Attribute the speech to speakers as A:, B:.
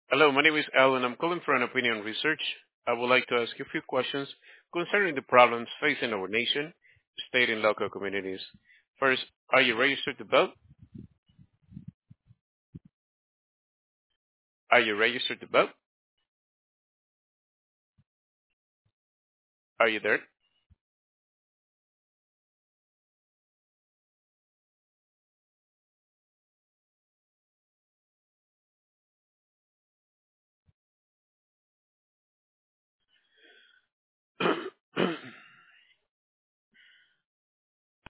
A: Hello, my name is Alan. I'm calling for an opinion research. I would like to ask you a few questions concerning the problems facing our nation, state, and local communities. First, are you registered to vote? Are you registered to vote? Are you there?